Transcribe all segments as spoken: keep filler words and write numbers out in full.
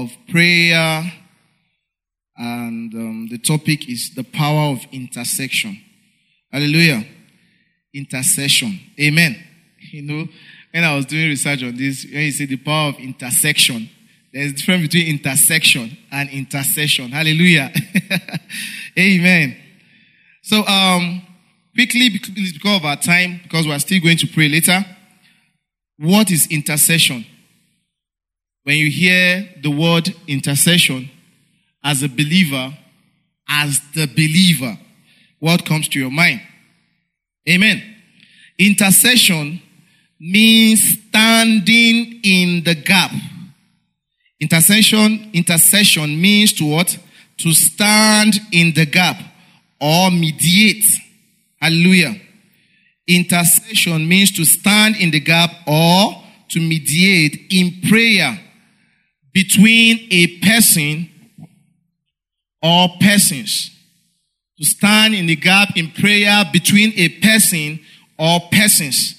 of prayer, and um, the topic is the power of intercession. Hallelujah. Intercession. Amen. You know, when I was doing research on this, when you say the power of intersection, there's a difference between intersection and intercession. Hallelujah. Amen. So, um, quickly, because of our time, because we're still going to pray later, what is intercession? When you hear the word intercession, as a believer, as the believer, what comes to your mind? Amen. Intercession means standing in the gap. Intercession, intercession means to what? To stand in the gap or mediate. Hallelujah. Intercession means to stand in the gap or to mediate in prayer between a person or persons. To stand in the gap in prayer between a person or persons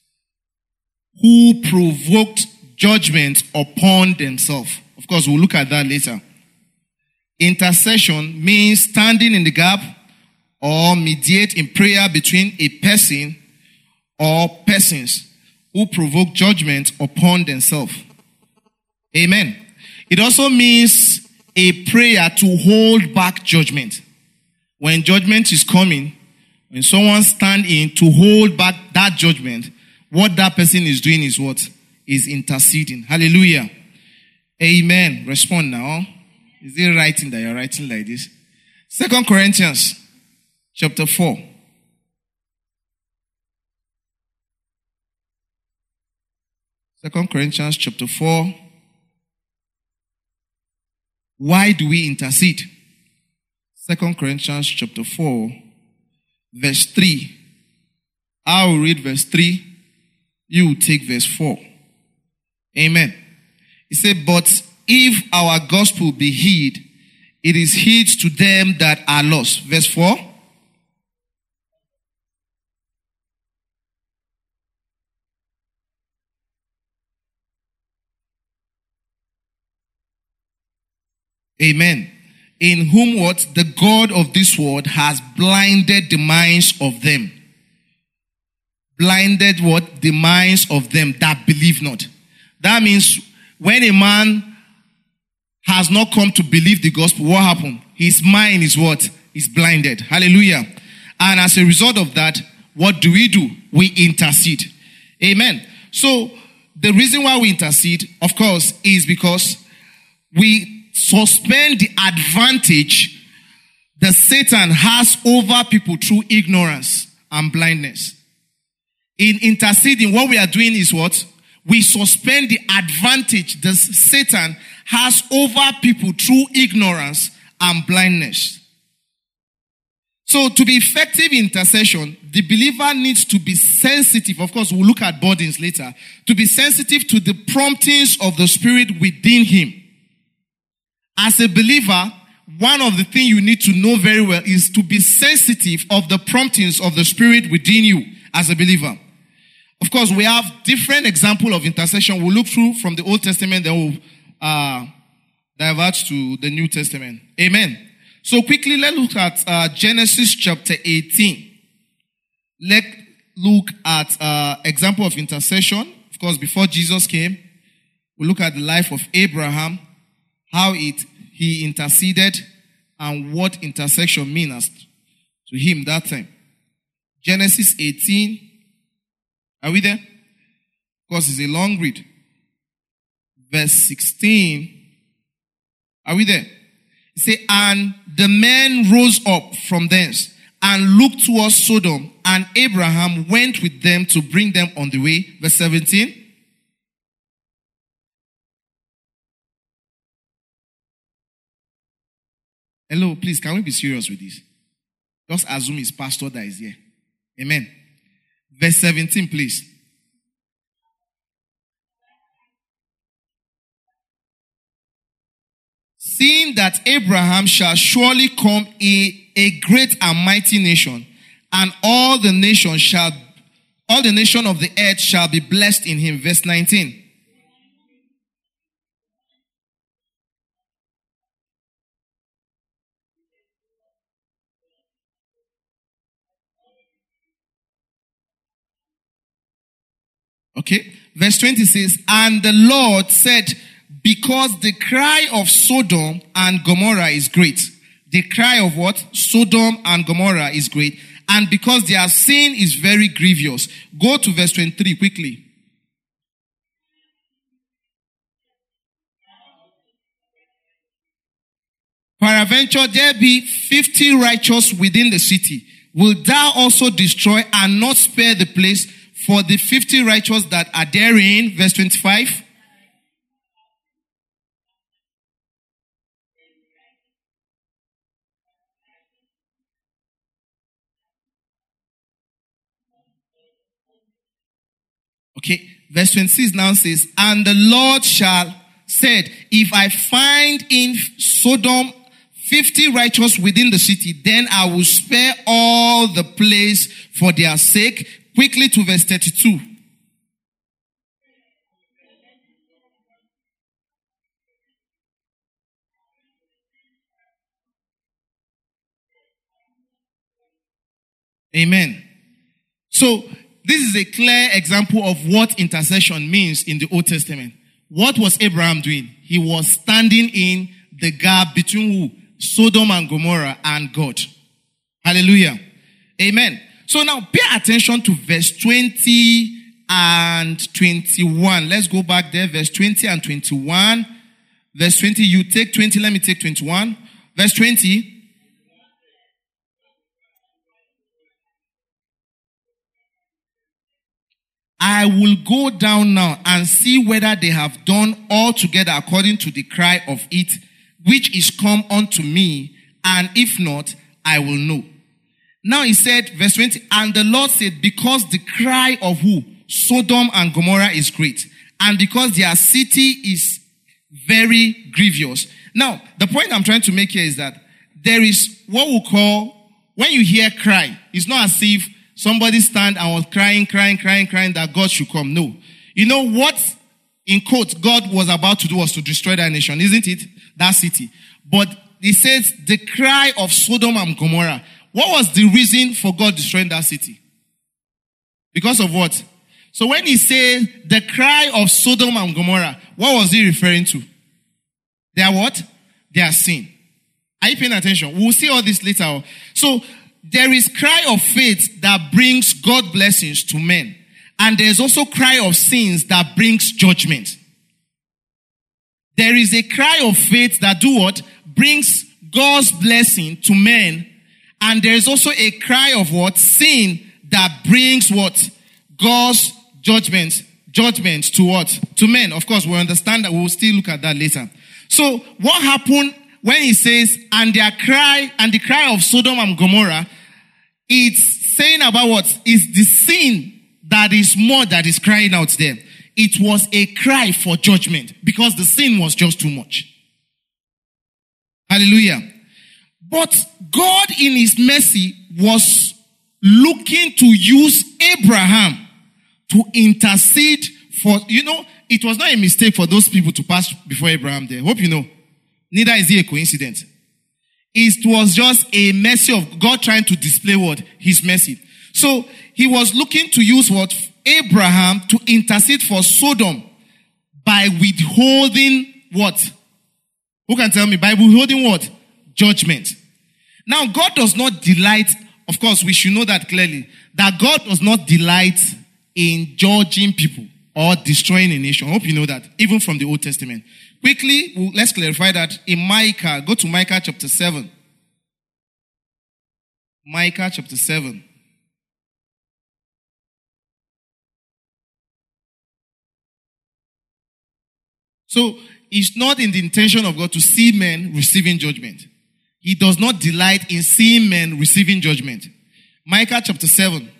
who provoked judgment upon themselves. Of course, we'll look at that later. Intercession means standing in the gap or mediate in prayer between a person or persons who provoke judgment upon themselves. Amen. It also means a prayer to hold back judgment. When judgment is coming, when someone stands in to hold back that judgment, what that person is doing is what? Is interceding. Hallelujah. Amen. Respond now. Is it writing that you're writing like this? Second Corinthians chapter four. Second Corinthians chapter four. Why do we intercede? Second Corinthians chapter four, verse three. I will read verse three. You will take verse four. Amen. He said, but if our gospel be hid, it is hid to them that are lost. Verse four. Amen. In whom what? The God of this world has blinded the minds of them. Blinded what? The minds of them that believe not. That means when a man has not come to believe the gospel, what happened? His mind is what? Is blinded. Hallelujah. And as a result of that, what do we do? We intercede. Amen. So the reason why we intercede, of course, is because we suspend the advantage that Satan has over people through ignorance and blindness. In interceding, what we are doing is what? We suspend the advantage that Satan has over people through ignorance and blindness. So to be effective in intercession, the believer needs to be sensitive. Of course, we'll look at burdens later. To be sensitive to the promptings of the Spirit within him. As a believer, one of the things you need to know very well is to be sensitive of the promptings of the Spirit within you as a believer. Of course, we have different examples of intercession. We'll look through from the Old Testament, then we'll uh, divert to the New Testament. Amen. So quickly, let's look at uh, Genesis chapter eighteen. Let's look at uh, example of intercession. Of course, before Jesus came, we look at the life of Abraham, how it he interceded, and what intercession means to him that time. Genesis eighteen. Are we there? Of course, it's a long read. Verse sixteen. Are we there? It says, and the men rose up from thence and looked towards Sodom, and Abraham went with them to bring them on the way. Verse seventeen. Hello, please, can we be serious with this? Just assume it's pastor that is here. Amen. Verse seventeen, please. Seeing that Abraham shall surely come a, a great and mighty nation, and all the nations shall, all the nation of the earth shall be blessed in him. Verse nineteen. verse twenty says, and the Lord said, because the cry of Sodom and Gomorrah is great. The cry of what? Sodom and Gomorrah is great. And because their sin is very grievous. Go to verse twenty-three quickly. Peradventure there be fifty righteous within the city. Will thou also destroy and not spare the place for the fifty righteous that are therein? Verse twenty-five. Okay, verse twenty-six now says, and the Lord shall said, if I find in Sodom fifty righteous within the city, then I will spare all the place for their sake. Quickly to verse thirty-two. Amen. So, this is a clear example of what intercession means in the Old Testament. What was Abraham doing? He was standing in the gap between who? Sodom and Gomorrah and God. Hallelujah. Amen. So now pay attention to verse twenty and twenty-one. Let's go back there. Verse twenty and twenty-one. Verse twenty, you take twenty, let me take twenty-one. Verse twenty. I will go down now and see whether they have done altogether according to the cry of it, which is come unto me, and if not, I will know. Now he said, verse twenty, and the Lord said, because the cry of who? Sodom and Gomorrah is great, and because their city is very grievous. Now, the point I'm trying to make here is that there is what we call, when you hear cry, it's not as if somebody stand and was crying, crying, crying, crying that God should come. No. You know what, in quotes, God was about to do was to destroy that nation, isn't it? That city. But he says the cry of Sodom and Gomorrah. What was the reason for God destroying that city? Because of what? So when he says the cry of Sodom and Gomorrah, what was he referring to? Their what? Their sin. Are you paying attention? We'll see all this later. So there is cry of faith that brings God blessings to men. And there's also cry of sins that brings judgment. There is a cry of faith that do what? Brings God's blessing to men. And there is also a cry of what? Sin that brings what? God's judgment. Judgment to what? To men. Of course, we understand that. We will still look at that later. So, what happened when he says, and their cry, and the cry of Sodom and Gomorrah, it's saying about what? It's the sin that is more that is crying out there. It was a cry for judgment because the sin was just too much. Hallelujah. But God in his mercy was looking to use Abraham to intercede for, you know, it was not a mistake for those people to pass before Abraham there. Hope you know. Neither is it a coincidence. It was just a mercy of God trying to display what? His mercy. So he was looking to use what? Abraham to intercede for Sodom by withholding what? Who can tell me? By withholding what? Judgment. Now God does not delight, of course we should know that clearly, that God does not delight in judging people or destroying a nation. I hope you know that, even from the Old Testament. Quickly, let's clarify that in Micah. Go to Micah chapter seven. Micah chapter seven. So, it's not in the intention of God to see men receiving judgment. He does not delight in seeing men receiving judgment. Micah chapter seven.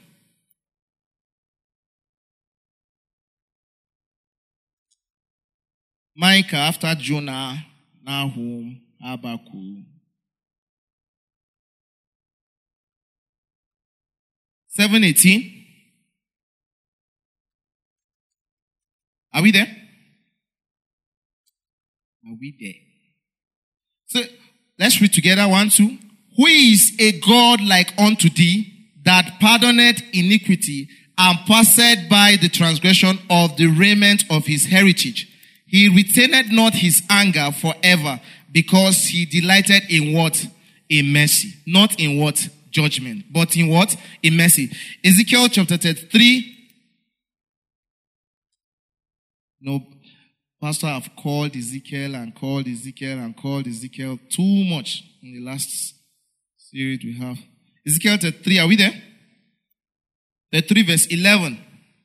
Micah after Jonah, Nahum, Habakkuk. seven eighteen. Are we there? Are we there? So, let's read together. One, two. Who is a God like unto thee, that pardoneth iniquity, and passed by the transgression of the remnant of his heritage. He retained not his anger forever, because he delighted in what? In mercy. Not in what? Judgment. But in what? In mercy. Ezekiel chapter thirty-three. No, Pastor have called Ezekiel and called Ezekiel and called Ezekiel too much in the last series we have. Ezekiel thirty-three, are we there? thirty-three verse eleven.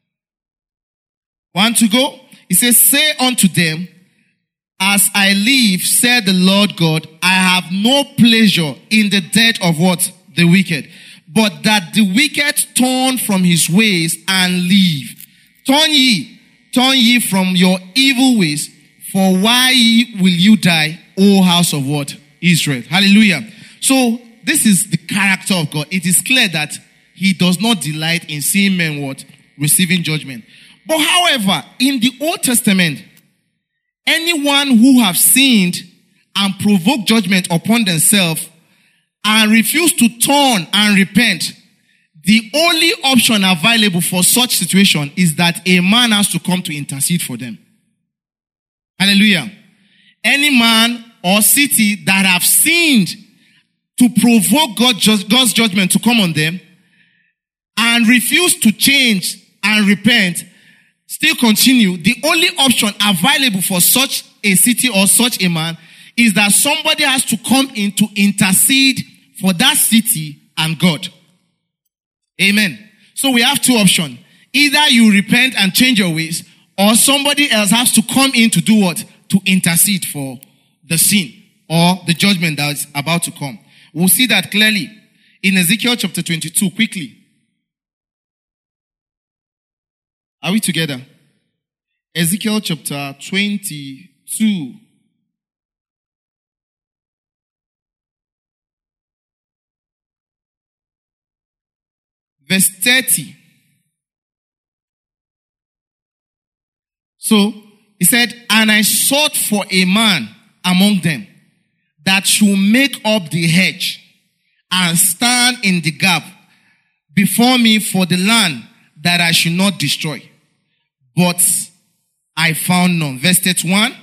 Want to go? He says, say unto them, as I live, said the Lord God, I have no pleasure in the death of what? The wicked. But that the wicked turn from his ways and live. Turn ye, turn ye from your evil ways, for why will you die, O house of what? Israel. Hallelujah. So, this is the character of God. It is clear that he does not delight in seeing men what? Receiving judgment. But however, in the Old Testament, anyone who have sinned and provoked judgment upon themselves and refuse to turn and repent, the only option available for such situation is that a man has to come to intercede for them. Hallelujah. Any man or city that have sinned to provoke God, God's judgment to come on them and refuse to change and repent, still continue, the only option available for such a city or such a man is that somebody has to come in to intercede for that city and God. Amen. So we have two options. Either you repent and change your ways, or somebody else has to come in to do what? To intercede for the sin or the judgment that is about to come. We'll see that clearly in Ezekiel chapter twenty-two, quickly. Are we together? Ezekiel chapter twenty-two. Verse thirty. So, he said, and I sought for a man among them that should make up the hedge and stand in the gap before me for the land that I should not destroy. But I found none. Verse thirty-one.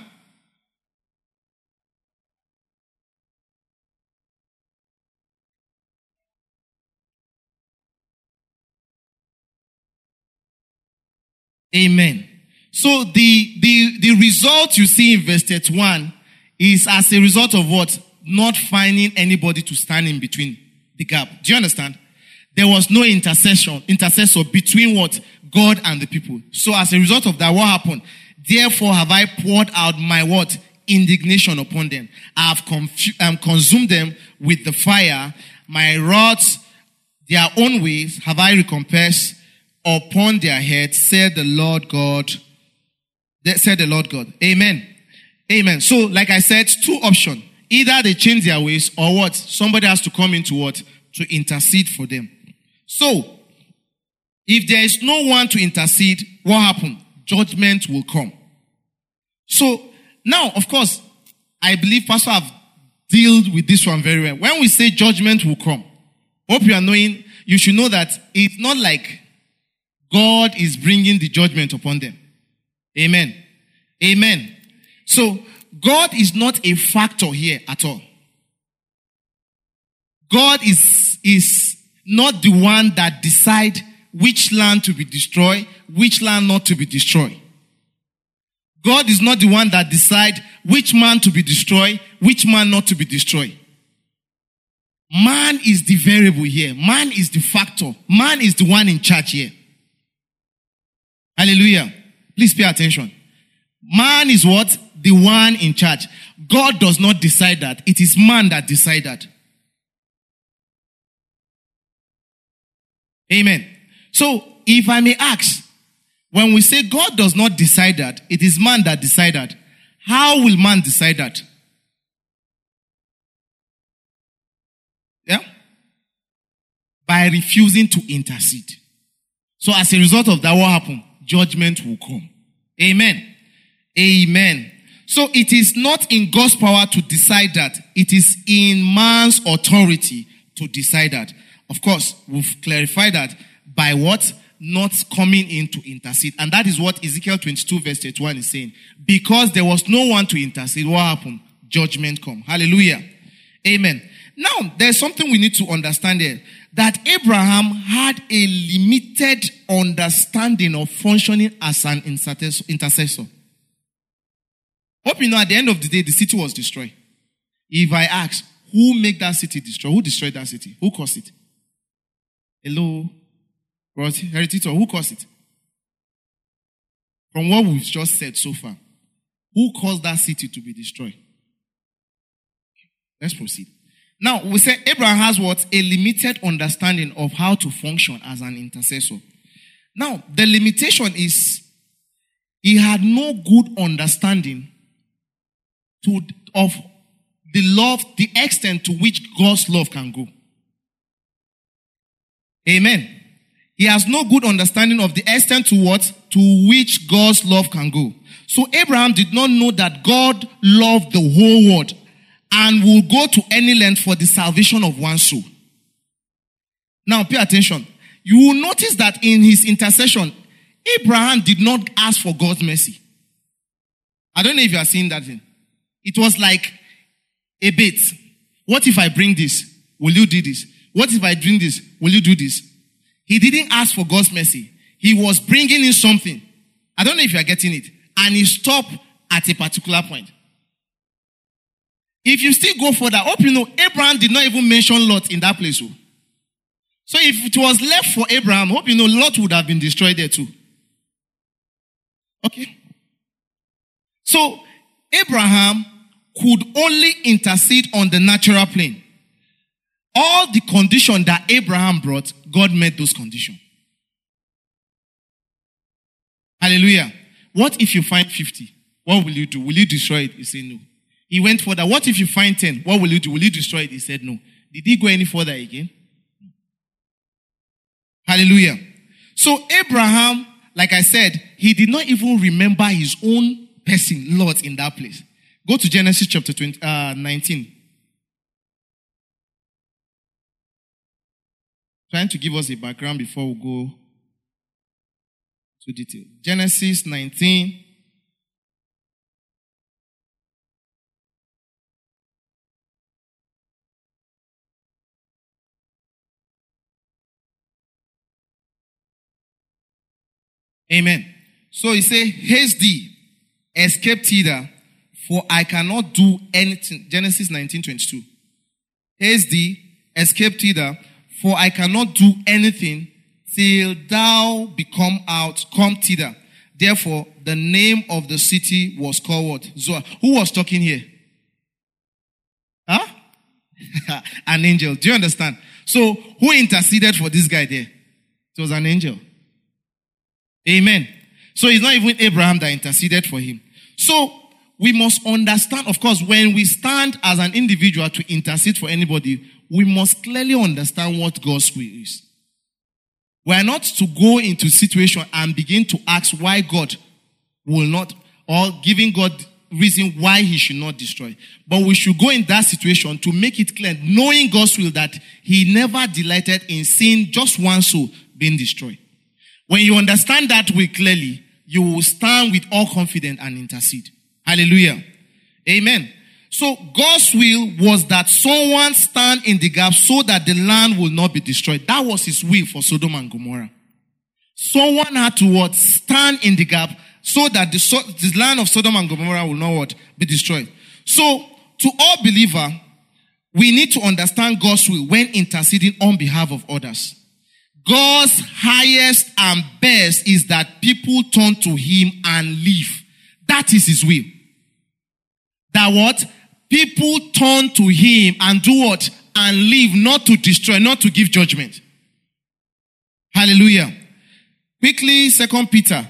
Amen. So the, the, the result you see in verse thirty-one is as a result of what? Not finding anybody to stand in between the gap. Do you understand? There was no intercession, intercessor between what? God and the people. So as a result of that, what happened? Therefore have I poured out my what? Indignation upon them. I have confu- um, consumed them with the fire. My wrath, their own ways have I recompensed upon their heads, said the Lord God. Said the Lord God. Amen. Amen. So, like I said, two options. Either they change their ways or what? Somebody has to come into what? To intercede for them. So, if there is no one to intercede, what happened? Judgment will come. So, now, of course, I believe Pastor have dealt with this one very well. When we say judgment will come, hope you are knowing, you should know that it's not like God is bringing the judgment upon them. Amen. Amen. So, God is not a factor here at all. God is, is not the one that decides which land to be destroyed, which land not to be destroyed. God is not the one that decides which man to be destroyed, which man not to be destroyed. Man is the variable here. Man is the factor. Man is the one in charge here. Hallelujah. Please pay attention. Man is what? The one in charge. God does not decide that. It is man that decides that. Amen. So, if I may ask, when we say God does not decide that, it is man that decides that, how will man decide that? Yeah? By refusing to intercede. So, as a result of that, what happened? Judgment will come. Amen. Amen. So it is not in God's power to decide that. It is in man's authority to decide that. Of course, we've clarified that by what? not coming in to intercede. And that is what Ezekiel twenty-two verse thirty-one is saying. Because there was no one to intercede, what happened? Judgment come. Hallelujah. Amen. Now, there's something we need to understand here. That Abraham had a limited understanding of functioning as an intercessor. Hope you know at the end of the day, the city was destroyed. If I ask, who made that city destroy? Who destroyed that city? Who caused it? Hello? Heritage, who caused it? From what we've just said so far, who caused that city to be destroyed? Let's proceed. Now, we say Abraham has what? A limited understanding of how to function as an intercessor. Now, the limitation is he had no good understanding to, of the love, the extent to which God's love can go. Amen. He has no good understanding of the extent to what? To which God's love can go. So Abraham did not know that God loved the whole world and will go to any length for the salvation of one soul. Now pay attention. You will notice that in his intercession, Abraham did not ask for God's mercy. I don't know if you are seeing that thing. It was like a bait. What if I bring this? Will you do this? What if I bring this? Will you do this? He didn't ask for God's mercy. He was bringing in something. I don't know if you are getting it. And he stopped at a particular point. If you still go further, hope you know, Abraham did not even mention Lot in that place. So if it was left for Abraham, hope you know, Lot would have been destroyed there too. Okay. So Abraham could only intercede on the natural plane. All the conditions that Abraham brought, God met those conditions. Hallelujah. What if you find fifty? What will you do? Will you destroy it? He said no. He went further. What if you find ten? What will you do? Will you destroy it? He said no. Did he go any further again? Hallelujah. So Abraham, like I said, he did not even remember his own person, Lot, in that place. Go to Genesis chapter twenty, uh, nineteen. Trying to give us a background before we go to detail. Genesis nineteen. Amen. So he said, haste thee, escape thither, for I cannot do anything. Genesis nineteen twenty-two. Haste thee, escape thither, for I cannot do anything till thou become out, come thither. Therefore, the name of the city was called what? Zoar. Who was talking here? Huh? An angel. Do you understand? So, who interceded for this guy there? It was an angel. Amen. So, it's not even Abraham that interceded for him. So, we must understand, of course, when we stand as an individual to intercede for anybody, we must clearly understand what God's will is. We are not to go into situation and begin to ask why God will not, or giving God reason why he should not destroy. But we should go in that situation to make it clear, knowing God's will, that he never delighted in seeing just one soul being destroyed. When you understand that way clearly, you will stand with all confidence and intercede. Hallelujah. Amen. So God's will was that someone stand in the gap so that the land will not be destroyed. That was his will for Sodom and Gomorrah. Someone had to what? Stand in the gap so that the, the land of Sodom and Gomorrah will not what? Be destroyed. So to all believer, we need to understand God's will when interceding on behalf of others. God's highest and best is that people turn to him and live. That is his will. That what? People turn to him and do what? And live, not to destroy, not to give judgment. Hallelujah. Quickly, Second Peter.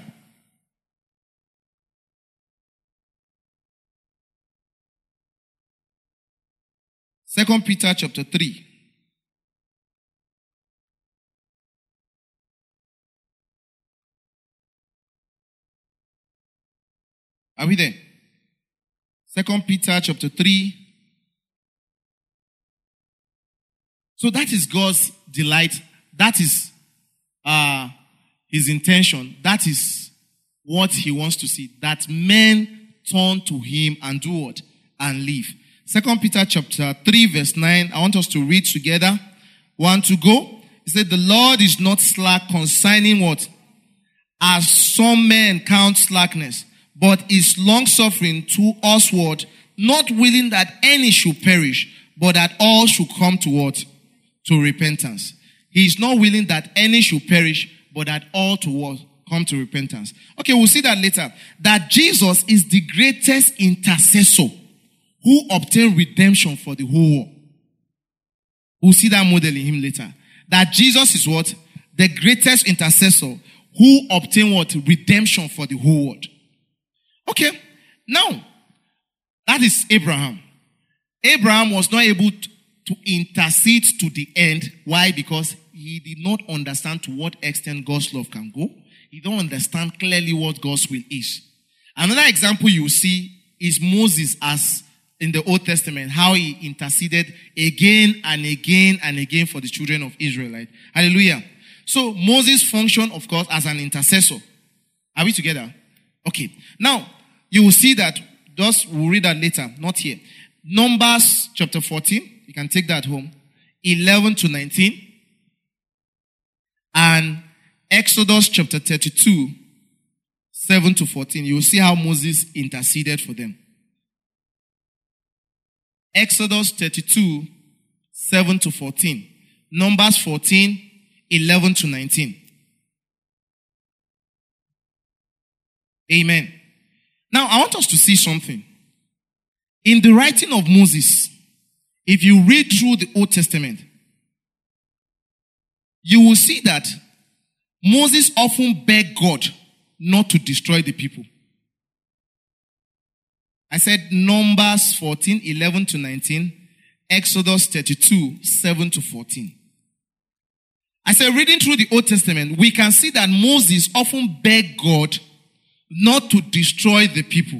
Second Peter chapter three. Are we there? Second Peter chapter three. So that is God's delight. That is uh, his intention, that is what he wants to see. That men turn to him and do what? And live. Second Peter chapter three verse nine. I want us to read together. One to go. It said, the Lord is not slack concerning what? As some men count slackness, but is long-suffering to usward, not willing that any should perish, but that all should come to what? To repentance. He is not willing that any should perish, but that all to what? Come to repentance. Okay, we'll see that later. That Jesus is the greatest intercessor who obtained redemption for the whole world. We'll see that model in him later. That Jesus is what? The greatest intercessor who obtained what? Redemption for the whole world. Okay, now, that is Abraham. Abraham was not able to, to intercede to the end. Why? Because he did not understand to what extent God's love can go. He don't understand clearly what God's will is. Another example you see is Moses, as in the Old Testament, how he interceded again and again and again for the children of Israel. Right? Hallelujah. So Moses functioned, of course, as an intercessor. Are we together? Okay. Now, you will see that, just we'll read that later, not here. Numbers chapter fourteen, you can take that home, eleven to nineteen. And Exodus chapter thirty-two, seven to fourteen. You will see how Moses interceded for them. Exodus thirty-two, seven to fourteen. Numbers fourteen, eleven to nineteen. Amen. Now, I want us to see something. In the writing of Moses, if you read through the Old Testament, you will see that Moses often begged God not to destroy the people. I said Numbers fourteen, eleven to nineteen, Exodus thirty-two, seven to fourteen. I said, reading through the Old Testament, we can see that Moses often begged God not to destroy the people.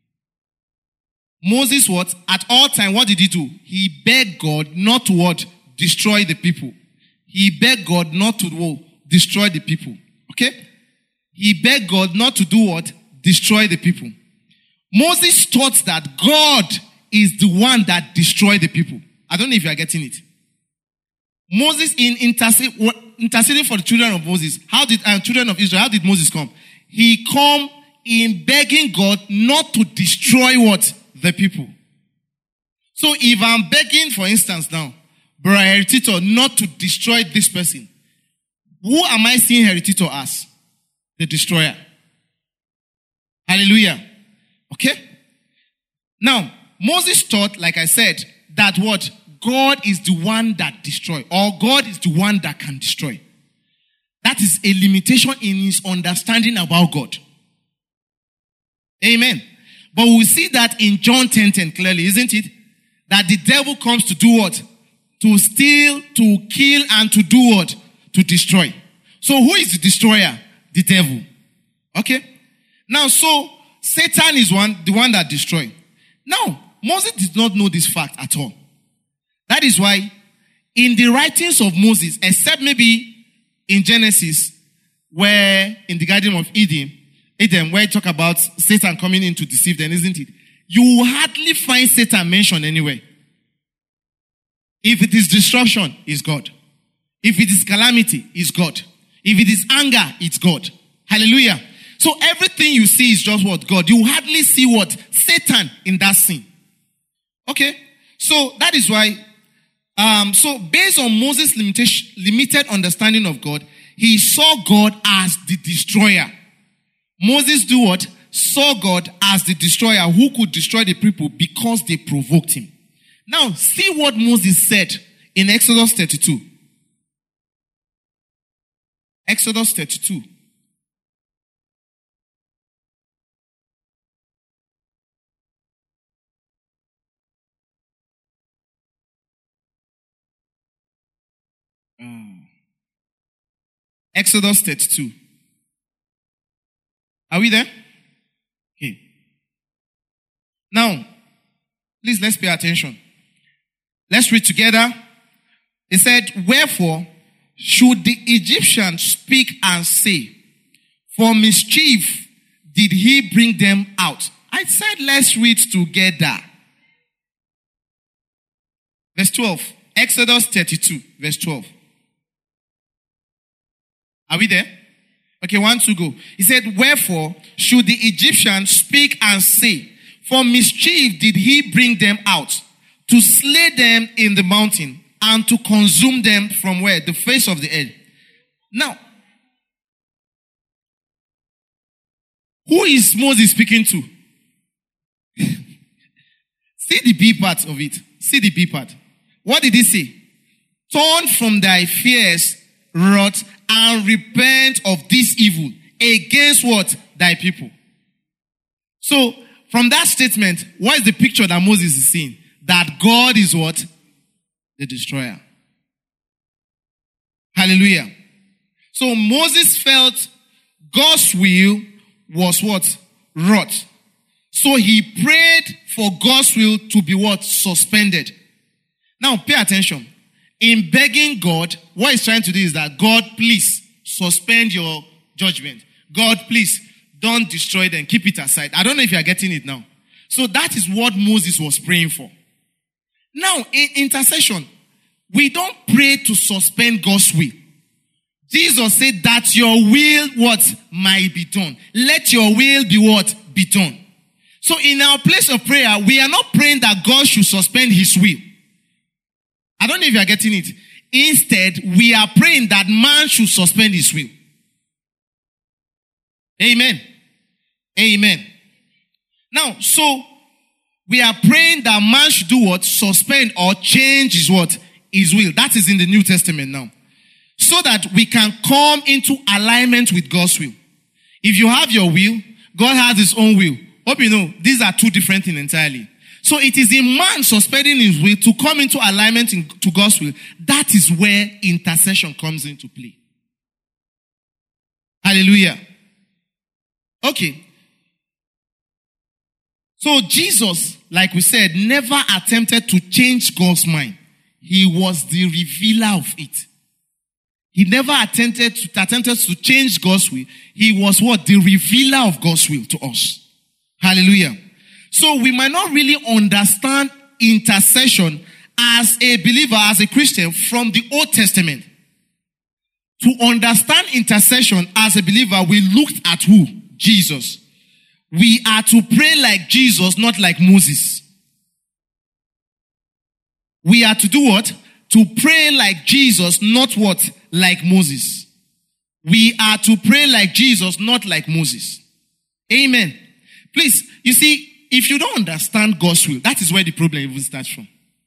Moses, what? At all time, what did he do? He begged God not to what? Destroy the people. He begged God not to what? Destroy the people. Okay? He begged God not to do what? Destroy the people. Moses thought that God is the one that destroyed the people. I don't know if you are getting it. Moses, in intercede, interceding for the children of Moses, how did uh, children of Israel? How did Moses come? He come in begging God not to destroy what? The people. So if I'm begging, for instance, now, Brother Heritito, not to destroy this person, who am I seeing Heritito as? The destroyer. Hallelujah. Okay? Now, Moses thought, like I said, that what? God is the one that destroys, or God is the one that can destroy. That is a limitation in his understanding about God. Amen. But we see that in John ten ten clearly, isn't it? That the devil comes to do what? To steal, to kill, and to do what? To destroy. So who is the destroyer? The devil. Okay? Now, so Satan is one, the one that destroys. Now, Moses did not know this fact at all. That is why in the writings of Moses, except maybe in Genesis, where in the Garden of Eden, Eden, where you talk about Satan coming in to deceive them, isn't it? You will hardly find Satan mentioned anywhere. If it is destruction, it's God. If it is calamity, it's God. If it is anger, it's God. Hallelujah. So everything you see is just what? God. You hardly see what? Satan in that scene. Okay? So that is why, um, so based on Moses' limitation, limited understanding of God, he saw God as the destroyer. Moses do what? Saw God as the destroyer who could destroy the people because they provoked him. Now, see what Moses said in Exodus thirty-two. Exodus thirty-two. Uh, Exodus thirty-two. Are we there? Okay. Now, please let's pay attention. Let's read together. It said, wherefore should the Egyptians speak and say, For mischief did he bring them out. I said let's read together. Verse twelve. Exodus thirty-two, verse twelve. Are we there? Okay, one, two, go. He said, wherefore should the Egyptians speak and say, for mischief did he bring them out, to slay them in the mountain, and to consume them from where? The face of the earth. Now, who is Moses speaking to? See the B part of it. See the B part. What did he say? Turn from thy fierce wrath and repent of this evil against what? Thy people. So, from that statement, what is the picture that Moses is seeing? That God is what? The destroyer. Hallelujah. So Moses felt God's will was what? Wrath. So he prayed for God's will to be what? Suspended. Now pay attention. In begging God, what he's trying to do is that God, please suspend your judgment. God, please don't destroy them. Keep it aside. I don't know if you are getting it now. So that is what Moses was praying for. Now, in intercession, we don't pray to suspend God's will. Jesus said that your will, what? Might be done. Let your will be what? Be done. So in our place of prayer, we are not praying that God should suspend his will. I don't know if you are getting it. Instead, we are praying that man should suspend his will. Amen. Amen. Now, so we are praying that man should do what? Suspend or change his what? His will. That is in the New Testament now. So that we can come into alignment with God's will. If you have your will, God has his own will. Hope you know, these are two different things entirely. So it is in man suspending his will to come into alignment in, to God's will. That is where intercession comes into play. Hallelujah. Okay. So Jesus, like we said, never attempted to change God's mind. He was the revealer of it. He never attempted to, attempted to change God's will. He was what? The revealer of God's will to us. Hallelujah. So we might not really understand intercession as a believer, as a Christian from the Old Testament. To understand intercession as a believer, we looked at who? Jesus. We are to pray like Jesus, not like Moses. We are to do what? To pray like Jesus, not what? Like Moses. We are to pray like Jesus, not like Moses. Amen. Please, you see, if you don't understand God's will, that is where the problem even starts from.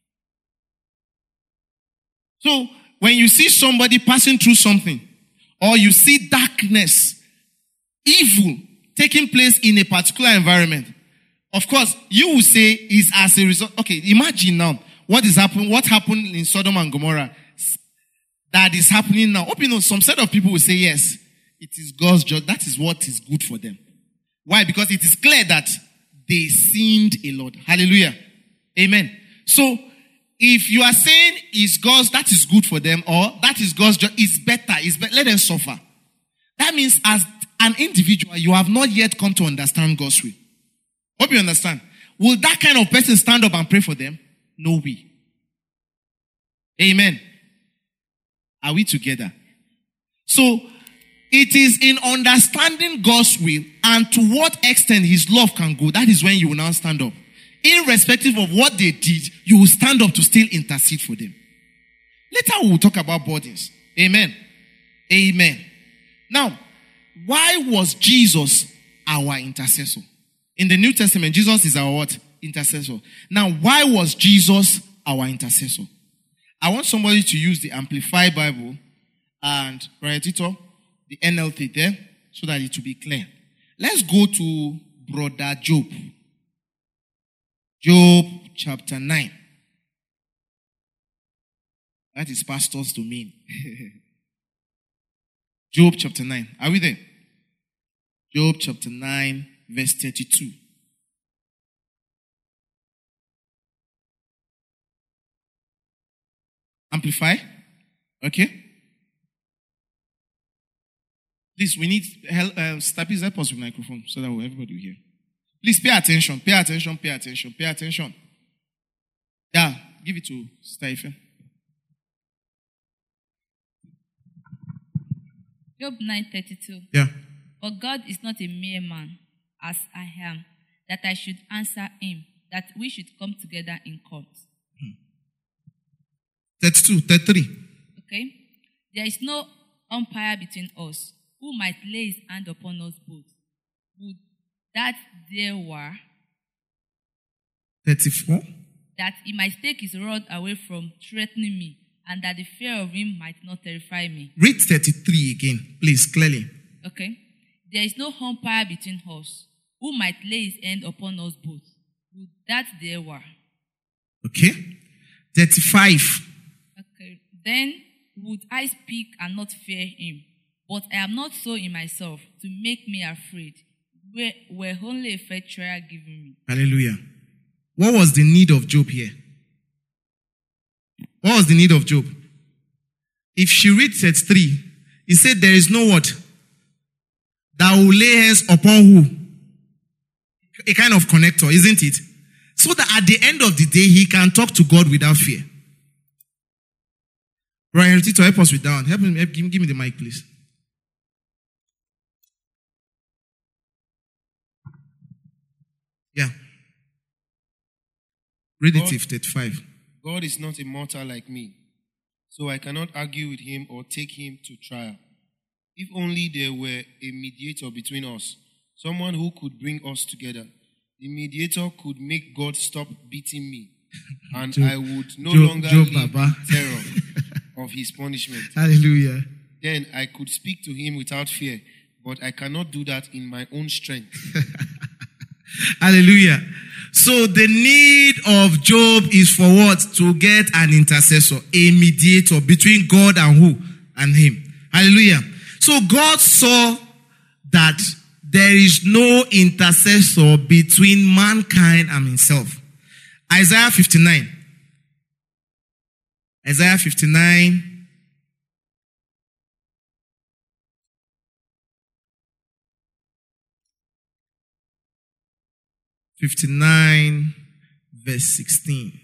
So, when you see somebody passing through something, or you see darkness, evil taking place in a particular environment, of course, you will say is as a result. Okay, imagine now what is happening, what happened in Sodom and Gomorrah that is happening now. Hope you know, some set of people will say, yes, it is God's judgment. That is what is good for them. Why? Because it is clear that they sinned a lot. Hallelujah. Amen. So, if you are saying is God's, that is good for them, or that is God's job, it's better, it's better, let them suffer. That means as an individual, you have not yet come to understand God's will. Hope you understand. Will that kind of person stand up and pray for them? No way. Amen. Are we together? So, it is in understanding God's will and to what extent his love can go, that is when you will now stand up. Irrespective of what they did, you will stand up to still intercede for them. Later we will talk about burdens. Amen. Amen. Now, why was Jesus our intercessor? In the New Testament, Jesus is our what? Intercessor. Now, why was Jesus our intercessor? I want somebody to use the Amplified Bible and, right, Tito, the N L T there, so that it will be clear. Let's go to Brother Job. Job chapter nine. That is pastor's domain. Job chapter nine. Are we there? Job chapter nine, verse thirty-two. Amplify. Okay. Please, we need help. Uh, Stappies, help us with microphone so that everybody will hear. Please pay attention, pay attention, pay attention, pay attention. Yeah, give it to Stephen. Job nine thirty-two. Yeah. But God is not a mere man, as I am, that I should answer him, that we should come together in court. thirty-two, thirty-three. Okay. There is no umpire between us, who might lay his hand upon us both. Would that there were, thirty-four. that he might take his rod away from threatening me, and that the fear of him might not terrify me. Read thirty-three again, please, clearly. Okay. There is no umpire between us, who might lay his hand upon us both. Would that there were. Okay. thirty-five. Okay. Then would I speak and not fear him? But I am not so in myself to make me afraid. Were, were only a fair trial given me. Hallelujah. What was the need of Job here? What was the need of Job? If she reads thirty-three, he said there is no what? That will lay hands upon who? A kind of connector, isn't it? So that at the end of the day, he can talk to God without fear. Ryan, Tito, help us with that one. Help me, help, give, give me the mic, please. Yeah. Read it, if thirty-five. God is not a mortal like me, so I cannot argue with him or take him to trial. If only there were a mediator between us, someone who could bring us together. The mediator could make God stop beating me, and Job, I would no Job, longer Job, live Baba. in terror of his punishment. Hallelujah. Then I could speak to him without fear, but I cannot do that in my own strength. Hallelujah. So the need of Job is for what? To get an intercessor, a mediator between God and who? And him. Hallelujah. So God saw that there is no intercessor between mankind and himself. Isaiah fifty-nine. Isaiah fifty-nine. fifty-nine, verse sixteen.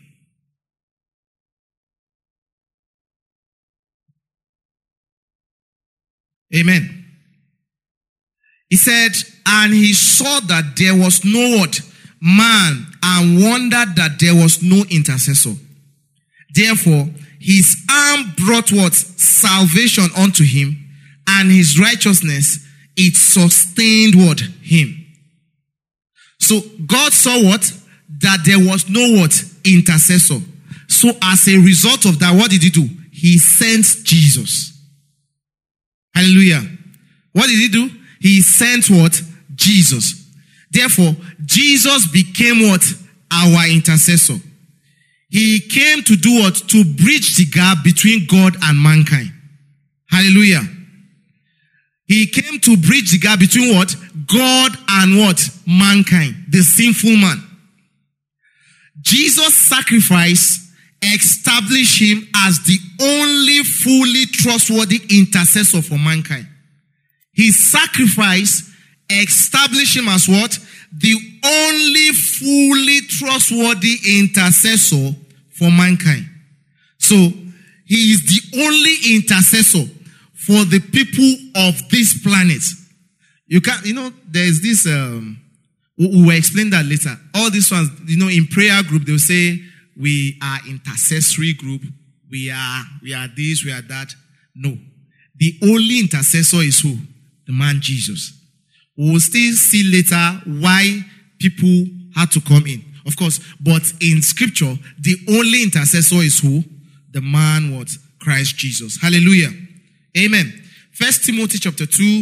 Amen. He said, and he saw that there was no what? Man, and wondered that there was no intercessor. Therefore, his arm brought what? Salvation unto him, and his righteousness, it sustained what? Him. So God saw what? That there was no what? Intercessor. So as a result of that, what did he do? He sent Jesus. Hallelujah. What did he do? He sent what? Jesus. Therefore, Jesus became what? Our intercessor. He came to do what? To bridge the gap between God and mankind. Hallelujah. He came to bridge the gap between what? God and what? Mankind. The sinful man. Jesus' sacrifice established him as the only fully trustworthy intercessor for mankind. His sacrifice established him as what? The only fully trustworthy intercessor for mankind. So, he is the only intercessor for the people of this planet. You can, you know, there's this, um, we will explain that later. All these ones, you know, in prayer group, they'll say, we are intercessory group. We are, we are this, we are that. No. The only intercessor is who? The man Jesus. We will still see later why people had to come in. Of course, but in scripture, the only intercessor is who? The man what? Christ Jesus. Hallelujah. Amen. First Timothy chapter two.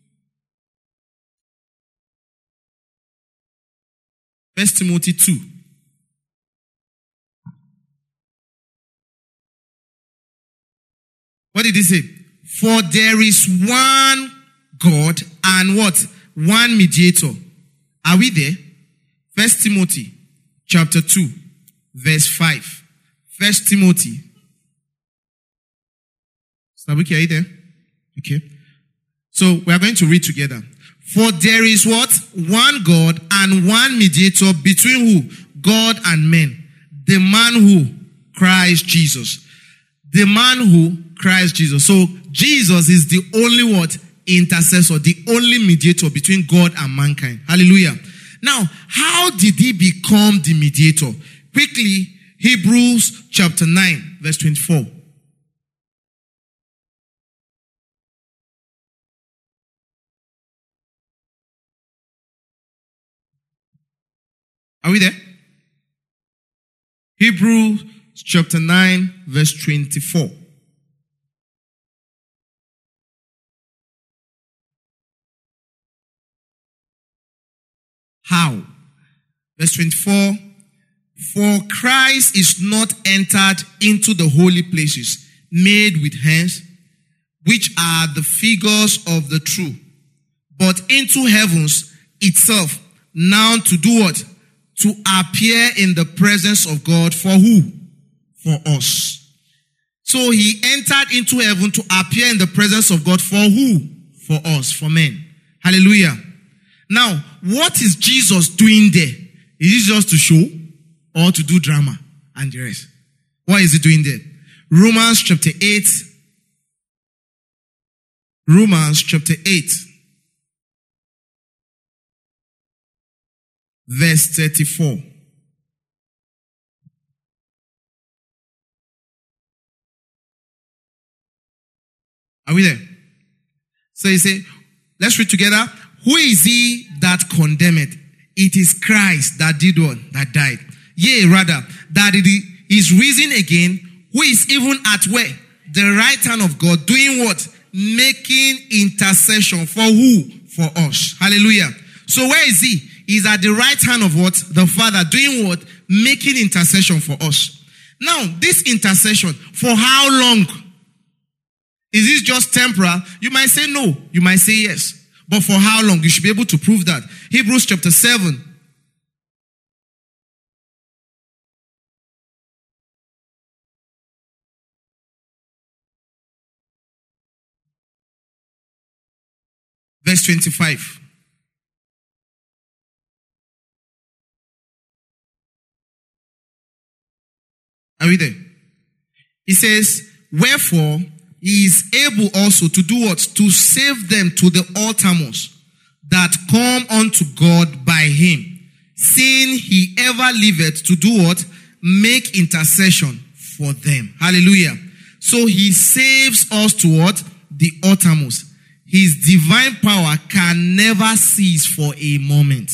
First Timothy two. What did he say? For there is one God and what? One mediator. Are we there? First Timothy chapter two, verse five. First Timothy. Sabuki, are you there? Okay. So we are going to read together. For there is what? One God and one mediator between who? God and men. The man who? Christ Jesus. The man who? Christ Jesus. So Jesus is the only what? Intercessor, the only mediator between God and mankind. Hallelujah. Now, how did he become the mediator? Quickly, Hebrews chapter nine, verse twenty-four. Are we there? Hebrews chapter nine, verse twenty-four. How? Verse twenty-four. For Christ is not entered into the holy places made with hands, which are the figures of the true, but into heavens itself, now to do what? To appear in the presence of God for who? For us. So he entered into heaven to appear in the presence of God for who? For us, for men. Hallelujah. Now, what is Jesus doing there? Is it just to show or to do drama and the rest? What is he doing there? Romans chapter eight. Romans chapter eight. Verse thirty-four. Are we there? So you say, let's read together. Who is he that condemneth? It is Christ that did what? That died. Yea, rather, that it is risen again, who is even at where? The right hand of God, doing what? Making intercession for who? For us. Hallelujah. So where is he? He's at the right hand of what? The Father, doing what? Making intercession for us. Now, this intercession, for how long? Is this just temporal? You might say no. You might say yes. But for how long? You should be able to prove that. Hebrews chapter seven. Verse twenty-five. Are we there? He says, wherefore he is able also to do what? To save them to the uttermost that come unto God by him, seeing he ever liveth to do what? Make intercession for them. Hallelujah. So he saves us to what? The uttermost. His divine power can never cease for a moment.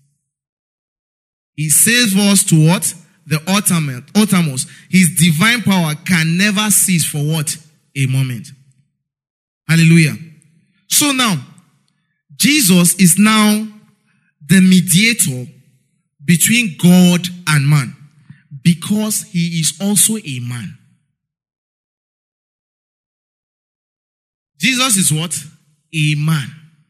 He saves us to what? The ultimate, uttermost. His divine power can never cease for what? A moment. Hallelujah. So now, Jesus is now the mediator between God and man, because he is also a man. Jesus is what? A man.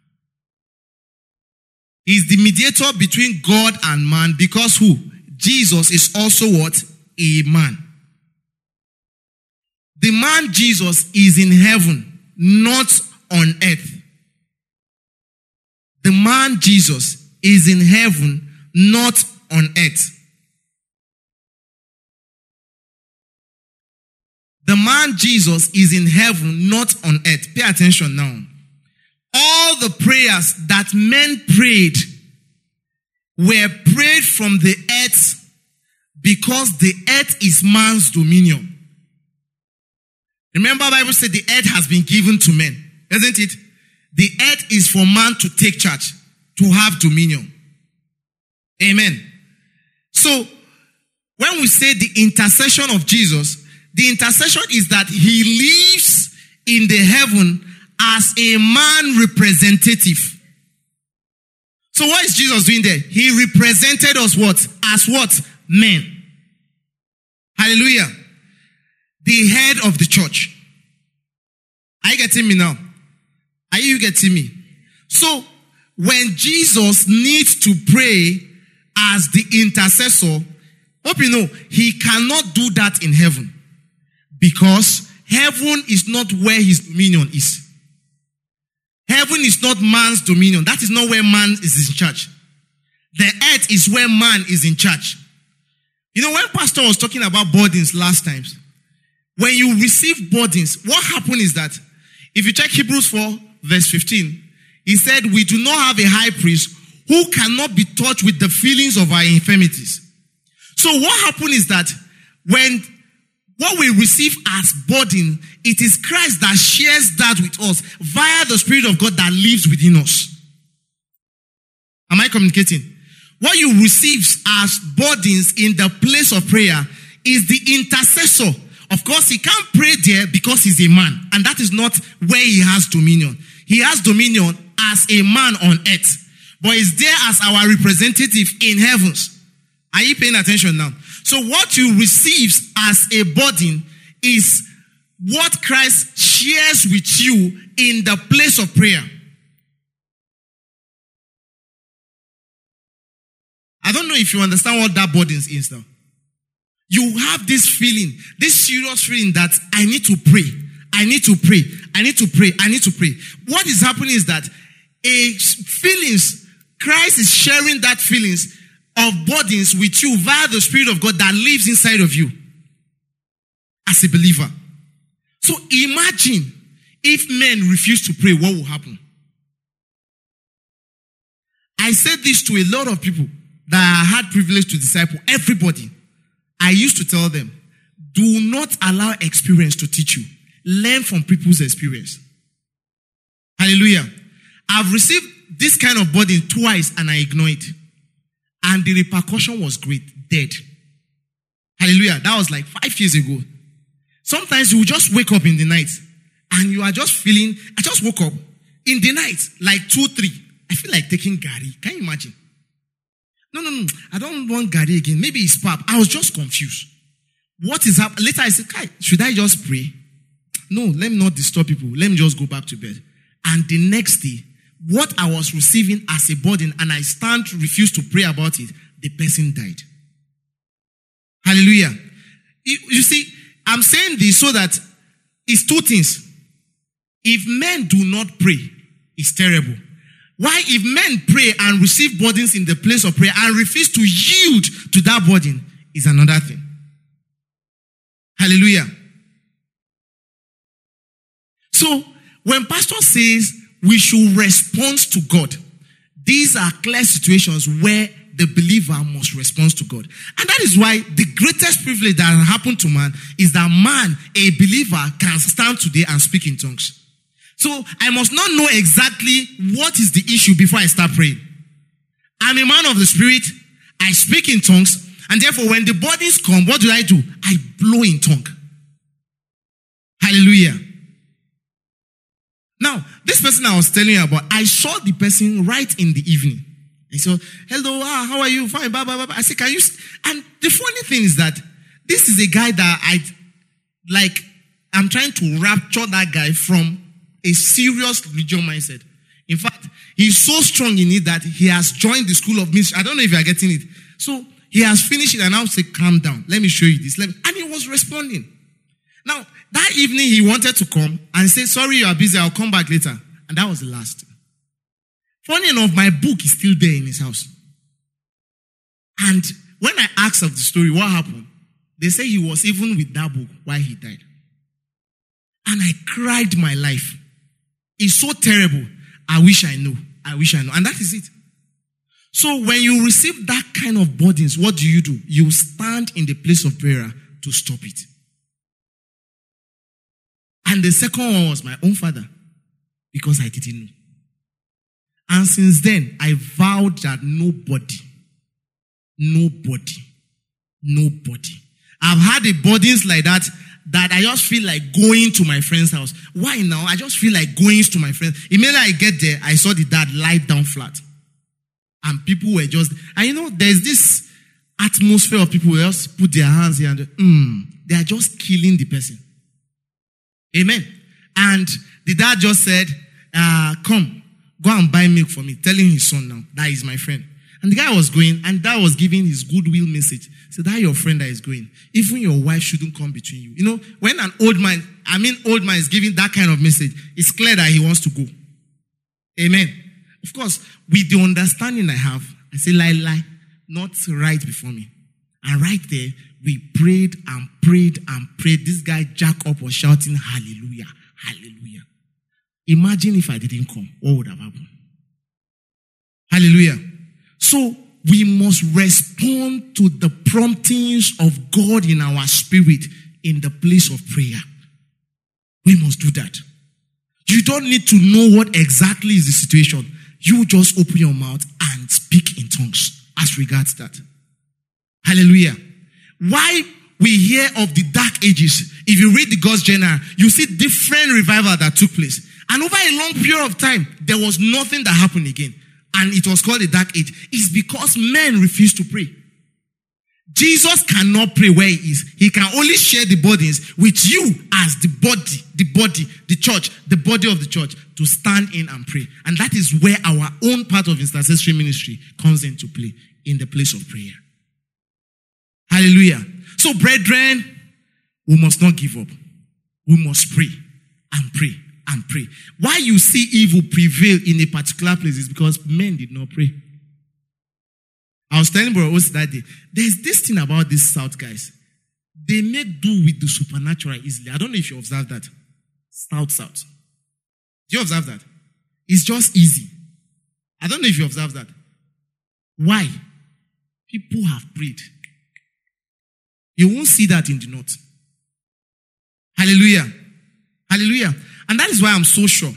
He's the mediator between God and man because who? Jesus is also what? A man. The man Jesus is in heaven, not on earth. The man Jesus is in heaven, not on earth. The man Jesus is in heaven, not on earth. Pay attention now. All the prayers that men prayed were prayed from the earth because the earth is man's dominion. Remember, the Bible said the earth has been given to men, isn't it? The earth is for man to take charge, to have dominion. Amen. So, when we say the intercession of Jesus, the intercession is that he lives in the heaven as a man representative. So what is Jesus doing there? He represented us what? As what? Men. Hallelujah. The head of the church. Are you getting me now? Are you getting me? So when Jesus needs to pray as the intercessor, hope you know, he cannot do that in heaven. Because heaven is not where his dominion is. Heaven is not man's dominion. That is not where man is in charge. The earth is where man is in charge. You know, when Pastor was talking about burdens last time, when you receive burdens, what happened is that, if you check Hebrews four, verse fifteen, he said, we do not have a high priest who cannot be touched with the feelings of our infirmities. So what happened is that, when what we receive as burden, it is Christ that shares that with us via the Spirit of God that lives within us. Am I communicating? What you receive as burdens in the place of prayer is the intercessor. Of course, he can't pray there because he's a man, and that is not where he has dominion. He has dominion as a man on earth, but is there as our representative in heavens. Are you paying attention now? So what you receive as a burden is what Christ shares with you in the place of prayer. I don't know if you understand what that burden is now. You have this feeling, this serious feeling that I need to pray. I need to pray. I need to pray. I need to pray. What is happening is that a feelings, Christ is sharing that feelings of burdens with you via the Spirit of God that lives inside of you as a believer. So imagine if men refuse to pray, what will happen? I said this to a lot of people that I had privilege to disciple, everybody. I used to tell them, do not allow experience to teach you. Learn from people's experience. Hallelujah. I've received this kind of burden twice and I ignored it. And the repercussion was great. Dead. Hallelujah. That was like five years ago. Sometimes you will just wake up in the night and you are just feeling, I just woke up in the night, like two, three. I feel like taking Gary. Can you imagine? No, no, no. I don't want Gary again. Maybe it's pap. I was just confused. What is happening? Later I said, Kai, should I just pray? No, let me not disturb people. Let me just go back to bed. And the next day, what I was receiving as a burden, and I stand to refuse to pray about it, the person died. Hallelujah. You, you see, I'm saying this so that it's two things. If men do not pray, it's terrible. Why? If men pray and receive burdens in the place of prayer and refuse to yield to that burden, is another thing. Hallelujah. So, when pastor says we should respond to God, these are clear situations where the believer must respond to God. And that is why the greatest privilege that happened to man is that man, a believer, can stand today and speak in tongues. So I must not know exactly what is the issue before I start praying. I'm a man of the Spirit. I speak in tongues. And therefore, when the bodies come, what do I do? I blow in tongue. Hallelujah. Now, this person I was telling you about, I saw the person right in the evening. I said, hello, ah, how are you? Fine, blah, blah, blah. I said, can you? And the funny thing is that this is a guy that I, like, I'm trying to rapture that guy from a serious religion mindset. In fact, he's so strong in it that he has joined the school of ministry. I don't know if you are getting it. So he has finished it and now say, calm down. Let me show you this. Let me. And he was responding. Now, that evening he wanted to come and say, sorry, you are busy. I'll come back later. And that was the last. Funny enough, my book is still there in his house. And when I asked of the story, what happened? They say he was even with that book while he died. And I cried my life. It's so terrible. I wish I knew. I wish I knew. And that is it. So when you receive that kind of burdens, what do you do? You stand in the place of prayer to stop it. And the second one was my own father, because I didn't know. And since then, I vowed that nobody, nobody, nobody. I've had the burdens like that, that I just feel like going to my friend's house. Why now? I just feel like going to my friend. Immediately I get there, I saw the dad lie down flat. And people were just, and you know, there's this atmosphere of people who just put their hands here and mm, they are just killing the person. Amen. And the dad just said, uh, come, go and buy milk for me. Telling his son now, that is my friend. And the guy was going, and that was giving his goodwill message. So that your friend that is going. Even your wife shouldn't come between you. You know, when an old man, I mean old man is giving that kind of message, it's clear that he wants to go. Amen. Of course, with the understanding I have, I say lie, lie, not right before me. And right there, we prayed and prayed and prayed. This guy Jack up was shouting, hallelujah, hallelujah. Imagine if I didn't come, what would have happened? Hallelujah. So we must respond to the promptings of God in our spirit in the place of prayer. We must do that. You don't need to know what exactly is the situation. You just open your mouth and speak in tongues as regards that. Hallelujah. Why we hear of the dark ages, if you read the God's Journal, you see different revival that took place. And over a long period of time, there was nothing that happened again. And it was called the dark age. It's because men refused to pray. Jesus cannot pray where he is. He can only share the burdens with you as the body, the body, the church, the body of the church to stand in and pray. And that is where our own part of intercessory ministry comes into play, in the place of prayer. Hallelujah. So brethren, we must not give up. We must pray and pray and pray. Why you see evil prevail in a particular place is because men did not pray. I was telling Brother Osi that day, there's this thing about these South guys. They make do with the supernatural easily. I don't know if you observe that. South, South. Do you observe that? It's just easy. I don't know if you observe that. Why? People have prayed. You won't see that in the North. Hallelujah. Hallelujah. And that is why I'm so sure.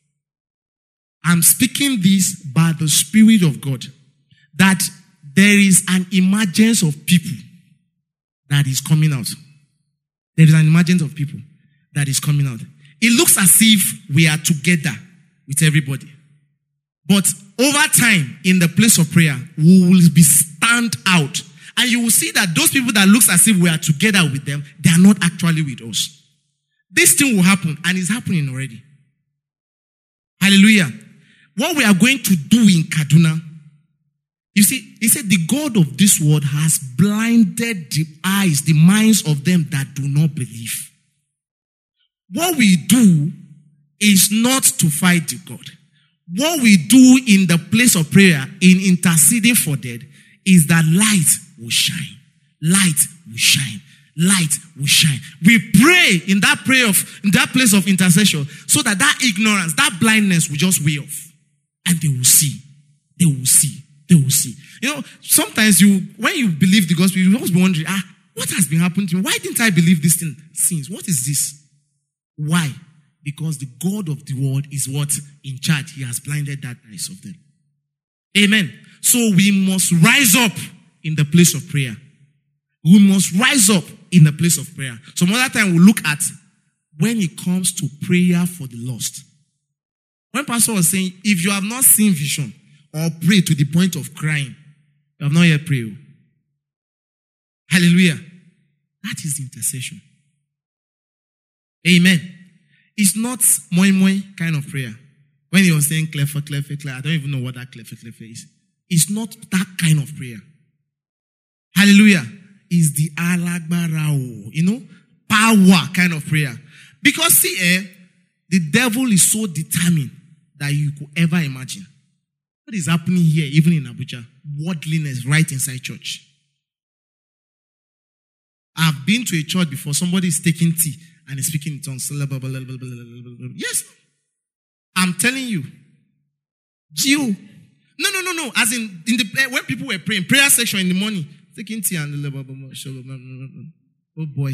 I'm speaking this by the Spirit of God. That there is an emergence of people that is coming out. There is an emergence of people that is coming out. It looks as if we are together with everybody. But over time, in the place of prayer, we will be stand out. And you will see that those people that looks as if we are together with them, they are not actually with us. This thing will happen, and it's happening already. Hallelujah. What we are going to do in Kaduna, you see, he said the God of this world has blinded the eyes, the minds of them that do not believe. What we do is not to fight the God. What we do in the place of prayer, in interceding for dead, is that light will shine. Light will shine. Light will shine. We pray in that prayer of, in that place of intercession, so that that ignorance, that blindness will just weigh off. And they will see. They will see. They will see. You know, sometimes you, when you believe the gospel, you always be wondering, ah, what has been happening to me? Why didn't I believe this thing since? What is this? Why? Because the God of the world is what? In charge. He has blinded that eyes of them. Amen. So we must rise up in the place of prayer. We must rise up in the place of prayer. Some other time we'll look at when it comes to prayer for the lost. When Pastor was saying, if you have not seen vision or pray to the point of crying, you have not yet prayed. Hallelujah. That is intercession. Amen. It's not moi moi kind of prayer. When he was saying clever, clever, clever, I don't even know what that clever, clever is. It's not that kind of prayer. Hallelujah. It's the alagbarao, you know, power kind of prayer. Because see, eh, the devil is so determined that you could ever imagine. What is happening here, even in Abuja? Worldliness right inside church. I've been to a church before. Somebody is taking tea and is speaking in tongues. Yes. I'm telling you. Gio. No, no, no, no. As in, in the when people were praying, prayer section in the morning, taking tea and oh boy.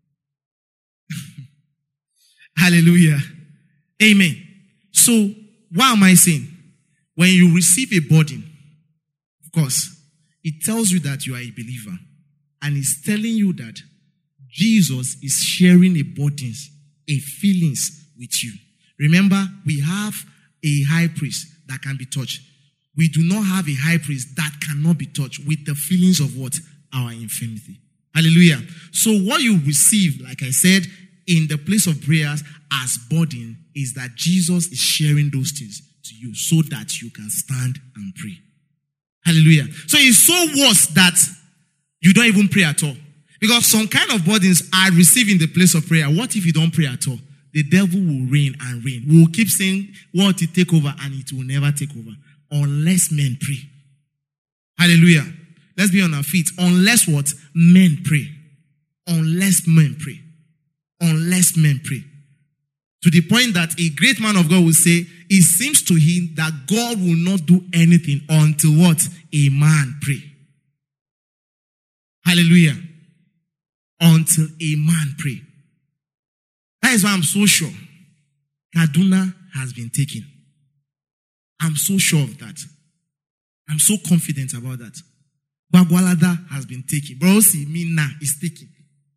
Hallelujah. Amen. So, what am I saying? When you receive a burden, of course, it tells you that you are a believer. And it's telling you that Jesus is sharing a burden, a feelings with you. Remember, we have a high priest that can be touched. We do not have a high priest that cannot be touched with the feelings of what? Our infirmity. Hallelujah. So what you receive, like I said, in the place of prayers as burden is that Jesus is sharing those things to you so that you can stand and pray. Hallelujah. So it's so worse that you don't even pray at all. Because some kind of burdens are received in the place of prayer. What if you don't pray at all? the devil will reign and reign. We will keep saying what it take over and it will never take over unless men pray. Hallelujah. Let's be on our feet. Unless what? Men pray. Unless men pray. Unless men pray. To the point that a great man of God will say, it seems to him that God will not do anything until what? A man pray. Hallelujah. Until a man pray. That is why I'm so sure Kaduna has been taken. I'm so sure of that. I'm so confident about that. Bagwalada has been taken. Bro, see, Minna is taken.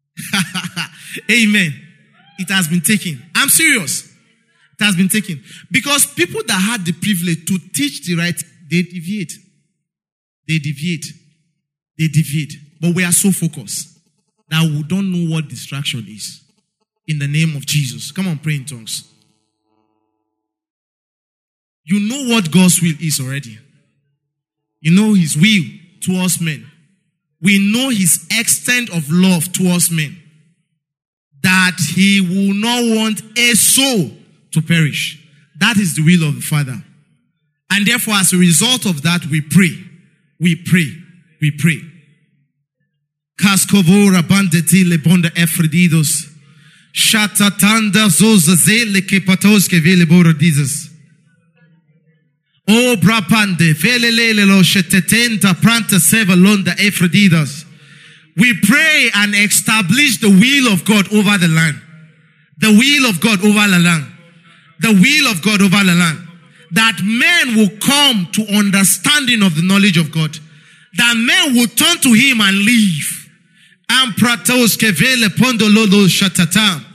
Amen. It has been taken. I'm serious. It has been taken. Because people that had the privilege to teach the right, they deviate. They deviate. They deviate. But we are so focused that we don't know what distraction is. In the name of Jesus. Come on, pray in tongues. You know what God's will is already. You know his will towards men. We know his extent of love towards men. That he will not want a soul to perish. That is the will of the Father. And therefore, as a result of that, we pray. We pray. We pray. Cascovora bandeti lebonda efredidos. Shatatanda zozazele ke patoske vele borodizes. O brapande velelele lo shetetenta pranta seva londa efredidas. We pray and establish the will of God over the land. The will of God over the land. The will of God over the land. That men will come to understanding of the knowledge of God. That men will turn to him and live. Ampratos kevele pondololo shatata.